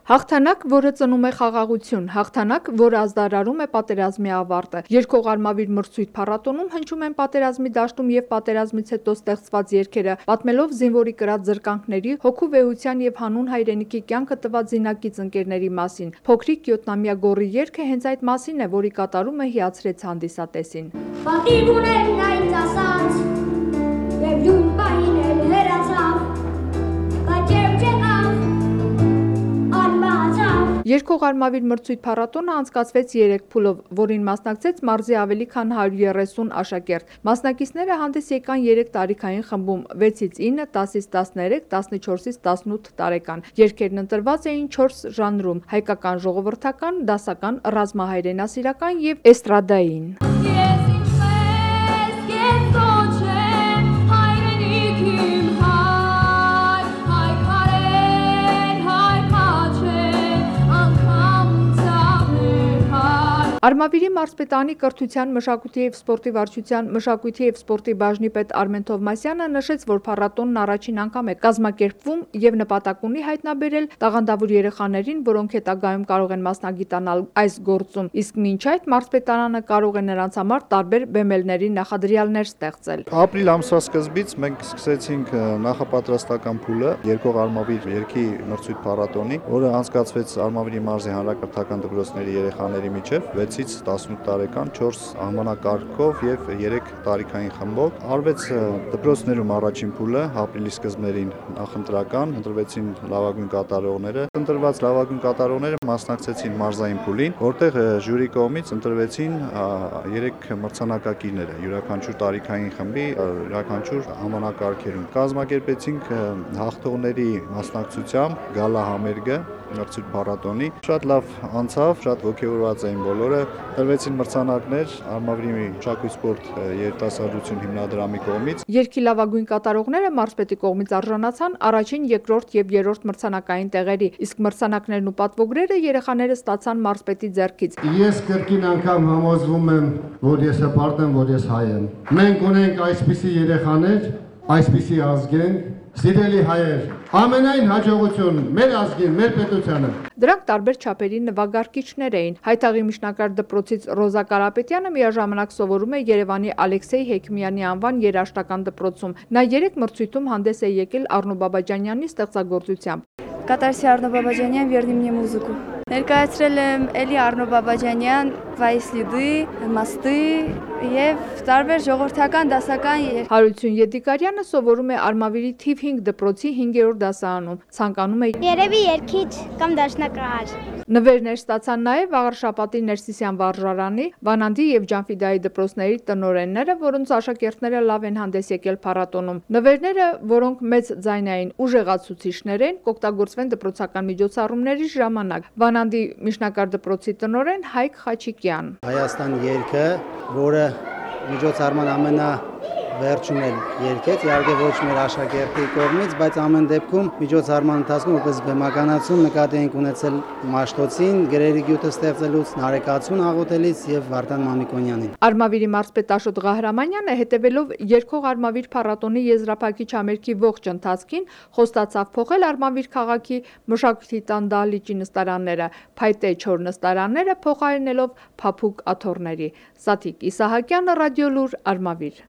Հաղթանակ, որը ծնում է խաղաղություն, հաղթանակ, որը ազդարարում է պատերազմի ավարտը։ Երկող Արմավիր մրցույթ փառատոնում հնչում են պատերազմի դաշտում եւ պատերազմից հետո ստեղծված երգերը, պատմելով զինվորի կրած զրկանքների, հոգու վեհության եւ հանուն հայրենիքի կյանքը տված զինակից ընկերների մասին։ Փոքրիկ 7-ամյա Գոռի երգը հենց այդ մասին է, որի կատարումը հիացրեց հանդիսատեսին։ Պատիվ ուներ նա ինձ ասած, եւ յուն պահին էլ հեռացավ, բայց երբ չեկավ, անմահացավ։ Երկող Արմավիր մրցույթ փառատոնը անցկացվեց 3 փուլով, որին մասնակցեց մարզի ավելի քան 130 աշակերտ։ Մասնակիցները հանդես եկան 3 տարիքային խմբում՝ 6-ից 9, 10-ից 13, 14-ից 18 տարեկան։ Երգերն ընտրված էին 4 ժանրում՝ հայկական, ժողովրդական, դասական, ռազմահայրենասիրական եւ էստրադային։ Արմավիրի մարզպետանի կրթության, մշակույթի եւ սպորտի վարչության մշակույթի եւ սպորտի բաժնի պետ Արմեն Թովմասյանը նշեց, որ փառատոնն առաջին անգամ է կազմակերպվում եւ նպատակ ունի հայտնաբերել տաղանդավոր երեխաներին, որոնք հետագայում կարող են մասնագիտանալ այս գործում, իսկ մինչ այդ մարզպետարանը կարող է նրանց համար տարբեր բեմելների նախադրյալներ ստեղծել։ Ապրիլ ամսվա սկզբից մենք սկսեցինք նախապատրաստական փուլը Երկող Արմավիր երգի մրցույթ փառատոնի, որը անցկացվեց Արմավիրի մարզի հանրակրթական դպրոցների երեխաների միջև 6-ից 18 տարեկան 4 անվանակարգով եւ 3 տարիքային խմբով։ Արվեց դպրոցներում առաջին փուլը ապրիլի սկզբներին նախընտրական, ընտրվեցին լավագույն կատարողները։ Ընտրված լավագույն կատարողները մասնակցեցին մարզային փուլին, որտեղ ժյուրի կողմից ընտրվեցին 3 մրցանակակիրները յուրաքանչյուր տարիքային խմբի յուրաքանչյուր անվանակարգերում։ Կազմակերպեցինք հաղթողների մասնակցությամբ գալա համերգը մրցույթ փառատոնի։ Շատ լավ անցավ, շատ ոգևորված էին բոլորը։ Տրվեցին մրցանակներ Արմավիրի մշակույթ սպորտ երիտասարդություն հիմնադրամի կողմից։ Երգի լավագույն կատարողները մարզպետի կողմից արժանացան առաջին, երկրորդ եւ երրորդ մրցանակային տեղերի, իսկ մրցանակներն ու պատվոգրերը երեխաները ստացան մարզպետի ձեռքից։ Ես կրկին անգամ համոզվում եմ, որ ես հպարտ եմ, որ ես հայ եմ։ Մենք ունենք այսպիսի երեխաներ, այսպիսի ազգենք, սիրելի հայեր, ամենայն հաջողություն մեր ազգին, մեր պետությանը։ Դրանք տարբեր չափերի նվագարկիչներ էին։ Հայթաղի միջնակարգ դպրոցից Ռոզա Կարապետյանը միաժամանակ սովորում է Երևանի Ալեքսեյ Հեքիմյանի անվան երաժշտական դպրոցում։ Նա 3 մրցույթում հանդես է եկել Առնո Բաբաջանյանի ստեղծագործությամբ։ Կատարսի Առնո Բաբաջանյան «Верни мне музыку». Ներկայացրել եմ էլի Առնո Բաբաջանյան «Վայսլիդի», «Մաստի» եւ տարբեր ժողովրդական դասական երգեր։ Հարություն Եդիկարյանը սովորում է Արմավիրի թիվ 5 դպրոցի 5-րդ դասարանում։ Ցանկանում է Երևի երգիչ կամ դաշնակահար։ Նվերներ ստացան նաև Աղարշապատի Ներսիսյան վարժարանի, Վանանդի եւ Ջանֆիդայի դպրոցների տնօրենները, որոնց աշակերտները լավ են հանդես եկել փառատոնում։ Նվերները, որոնք մեծ ձայնային ուժեղացուցիչներ են, կօգտագործվեն դպրոցական միջոցառումների ժամանակ։ Վանանդի միջնակարգ դպրոցի տնօրեն Հայկ Խաչիկյան։ Հայաստան երգը, որը միջոցառման ամենավերջում էլ երգեց, իհարկե ոչ մեր աշակերտի կողմից, բայց ամեն դեպքում միջոցառման ընթացքում որպես բեմականացում նկատի ենք ունեցել Մաշտոցին, գրերի գյուտը ստեղծելուց, Նարեկացուն աղոթելից եւ Վարդան Մամիկոնյանին։ Արմավիրի մարզպետ Աշոտ Ղահրամանյանը հետևելով Երկող Արմավիր փառատոնի եզրափակիչ համերգի ողջ ընթացքին խոստացավ փոխել Արմավիր քաղաքի մշակույթի տան դահլիճի նստարանները, փայտե չոր նստարանները փոխարինելով փափուկ աթոռների։ Սաթիկ Իսահակյանը, Ռադիոլուր, Արմավիր։